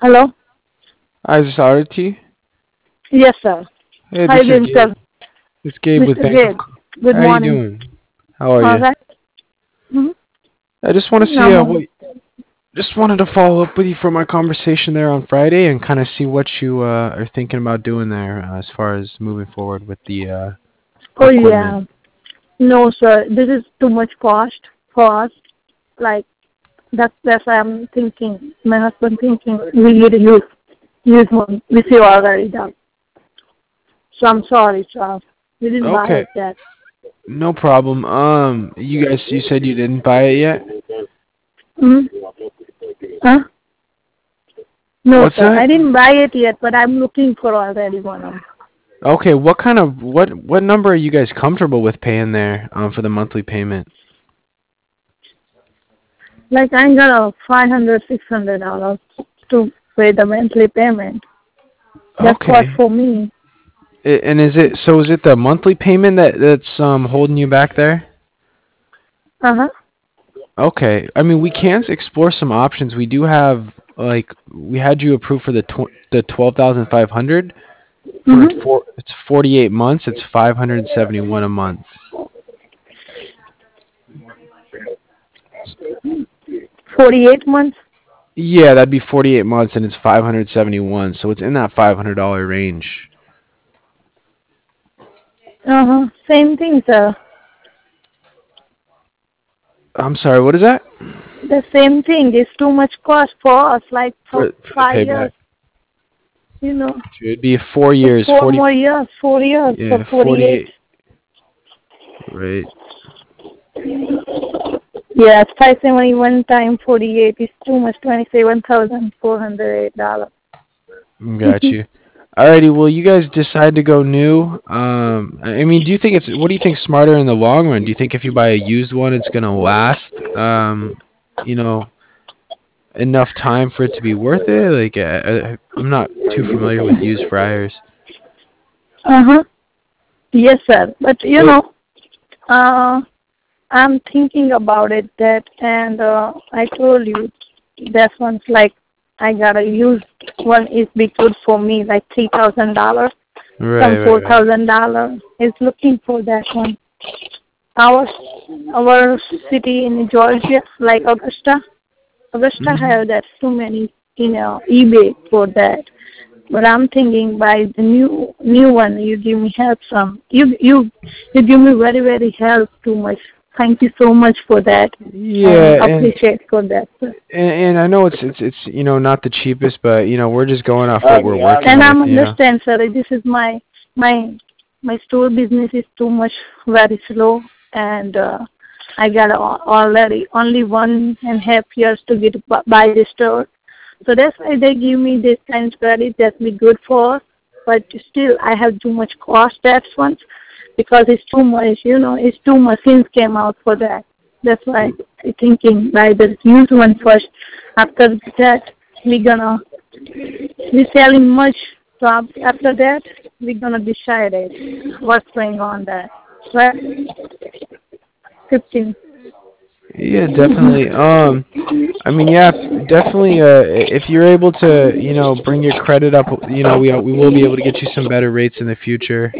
Hello? Hi, this is Arati. Yes, sir. Hey, Hi, this is Mr. Gabe. It's Gabe with Mr. Bank of. Gabe. Good How you morning. doing? How are All you? right. Mm-hmm. I just want to see No, what. Just wanted to follow up with you from our conversation there on Friday and kind of see what you are thinking about doing there as far as moving forward with the oh, equipment. yeah. No, sir. This is too much cost for us. Like, that's why I'm thinking, my husband thinking, we need to use one. We see already done. So I'm sorry, sir. We didn't buy Okay, it yet. no problem. You said you didn't buy it yet. Mm-hmm. Huh? No, What's sir. that? I didn't buy it yet, but I'm looking for already one. Okay, what number are you guys comfortable with paying there for the monthly payment? Like, I got a $500, $600 to pay the monthly payment. That's what Okay. for me. And is it the monthly payment that's holding you back there? Uh-huh. Okay. I mean, we can explore some options. We do have we had you approved for the 12,500 for Mm-hmm. it's 48 months. It's 571 a month. 48 months. Yeah, that'd be 48 months and it's 571. So it's in that $500 range. Uh-huh. Same thing, sir. I'm sorry. What is that? The same thing. It's too much cost for us, like for For the 5 years, payback. you know. It'd be 4 years. Four 40. more years, 4 years for Yeah, 48. 48. Right. Yes, 571 times 48 is too much, $27,408. Got you. Alrighty, well, you guys decide to go new. I mean, what do you think smarter in the long run? Do you think if you buy a used one, it's gonna last, you know, enough time for it to be worth it? Like, I'm not too familiar with used fryers. Uh-huh. Yes, sir. But, Well, uh, I'm thinking about it that, and I told you that one's like I gotta use one is be good for me, like $3,000, right, some right, right. $4,000 is looking for that one. Our our city in Georgia, like Augusta Hmm. have that too many, eBay for that. But I'm thinking by the new one, you give me help some. You give me very very help too much. Thank you so much for that, and Yeah, appreciate for that. and I know it's not the cheapest, but we're just going off what we're working And with. I'm understand, sir. This is my my store business is too much very slow, and I got already only 1.5 years to get buy the store. So that's why they give me this kind of credit that be good for. But still, I have too much cost that once because it's too much. It's too much things came out for that. That's why I'm thinking buy the used one first. After that, we gonna be selling much. So after that, we're gonna decide it what's going on there. Right? 15. Yeah, definitely. I mean, yeah, definitely. If you're able to, bring your credit up, we will be able to get you some better rates in the future.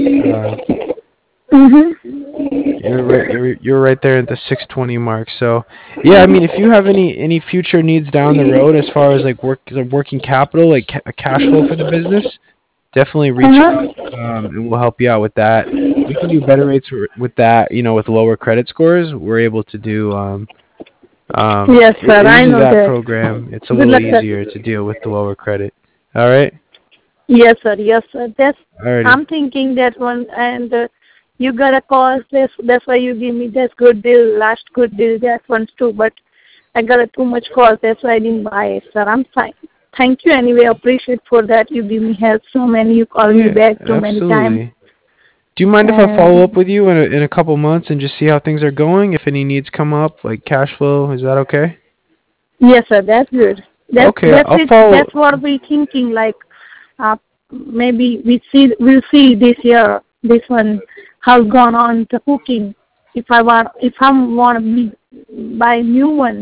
Mhm. You're right. You're right there at the 620 mark. So, yeah, I mean, if you have any future needs down the road as far as like working capital, like cash flow for the business, definitely reach out, Uh-huh. and we'll help you out with that. We can do better rates with that. With lower credit scores, we're able to do Yes, sir. I usually know that that. program. It's a Good little luck, sir. easier to deal with the lower credit. All right. Yes, sir. Yes, sir. Alrighty. I'm thinking that one, and you got a call. That's why you give me that good deal, last good deal, that one too. But I got a too much call. That's why I didn't buy it, sir. I'm fine. Thank you anyway. Appreciate for that. You give me help so many. You call me Yeah, back so many times. absolutely. Do you mind if I follow up And with you in a couple months and just see how things are going? If any needs come up, like cash flow, is that okay? yes, sir. That's good. Okay, That's I'll it. follow. That's what we thinking. Like, maybe we'll see this year. This one how gone on the cooking. If I want to buy new one,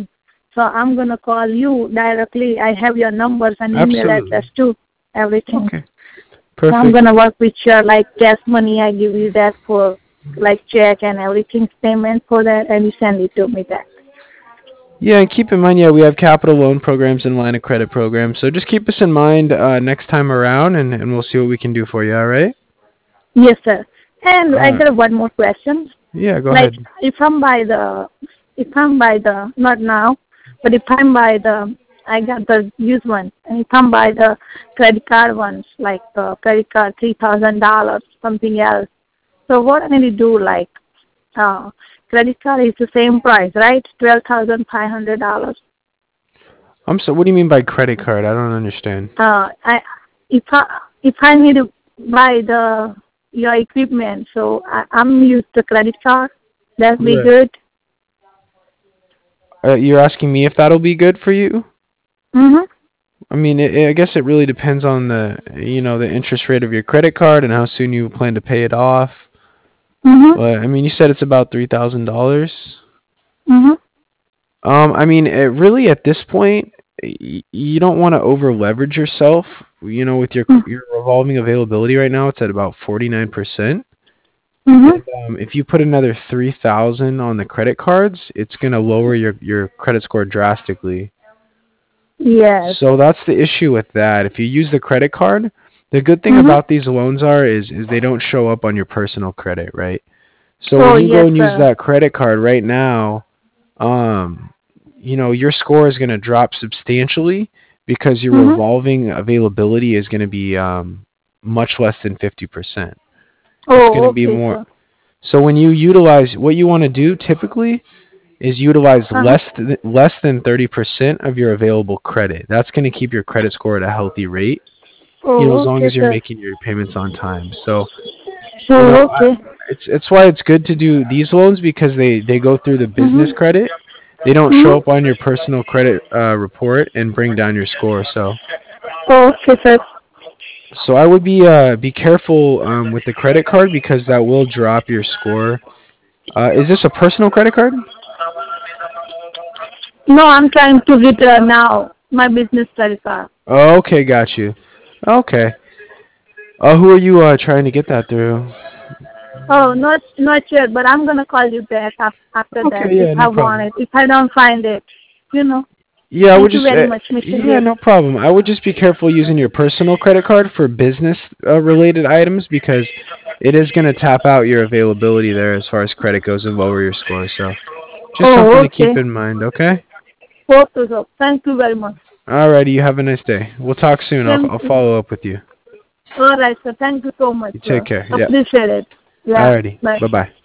So I'm gonna call you directly. I have your numbers and email Absolutely. address too. Everything. Okay. So I'm Perfect. gonna work with your like cash money. I give you that for like check and everything payment for that, and you send it to me back. Yeah, and keep in mind, yeah, we have capital loan programs and line of credit programs. So just keep us in mind next time around, and we'll see what we can do for you. All right? Yes, sir. And I Uh, got one more question. yeah, go Like ahead. if I'm by the not now, but if I'm by the I got the used one, and if I'm by the credit card ones, like the credit card $3,000, something else. So what I need to do, like, credit card is the same price, right? $12,500. What do you mean by credit card? I don't understand. I if I need to buy the your equipment, so I'm use the credit card. That'd be Right. good. You're asking me if that'll be good for you? Mhm. I mean, I guess it really depends on the interest rate of your credit card and how soon you plan to pay it off. Mhm. But I mean, you said it's about $3,000. Mhm. I mean, really at this point, you don't want to over leverage yourself. With your revolving availability right now, it's at about 49%. Mhm. And if you put another 3,000 on the credit cards, it's gonna lower your credit score drastically. Yes. So that's the issue with that. If you use the credit card, the good thing Mhm. about these loans is they don't show up on your personal credit, right? So Oh when you go yes, and use sir. that credit card right now, um, your score is going to drop substantially because your Mhm. revolving availability is going to be much less than 50%. It's going Oh, to be okay, more. sir. So when you utilize what you want to do typically is utilize Uh huh. less than 30% of your available credit. That's going to keep your credit score at a healthy rate, as Oh, long okay, as you're sir. making your payments on time. So, Oh, I, okay. it's why it's good to do these loans because they go through the business Mhm. credit. They don't show Mhm. up on your personal credit report and bring down your score. Oh, okay, sir. So I would be careful with the credit card because that will drop your score. Is this a personal credit card? No, I'm trying to get now my business credit card. Oh, okay, got you. Okay. Who are you trying to get that through? Oh, not yet, but I'm gonna call you back after Okay, that if yeah, I no want problem. it. If I don't find it, you know. Yeah, I would Thank you just very much, Mr. yeah, J. no problem. I would just be careful using your personal credit card for business related items because it is going to tap out your availability there as far as credit goes and lower your score. So, just something Oh, to keep okay. in mind, okay? Okay, sir. Thank you very much. Alrighty, you have a nice day. We'll talk soon. Thank I'll you. follow up with you. All right, sir. Thank you so much, You take sir. care. Yeah. Appreciate it. Yeah. Alrighty. Bye. Bye-bye.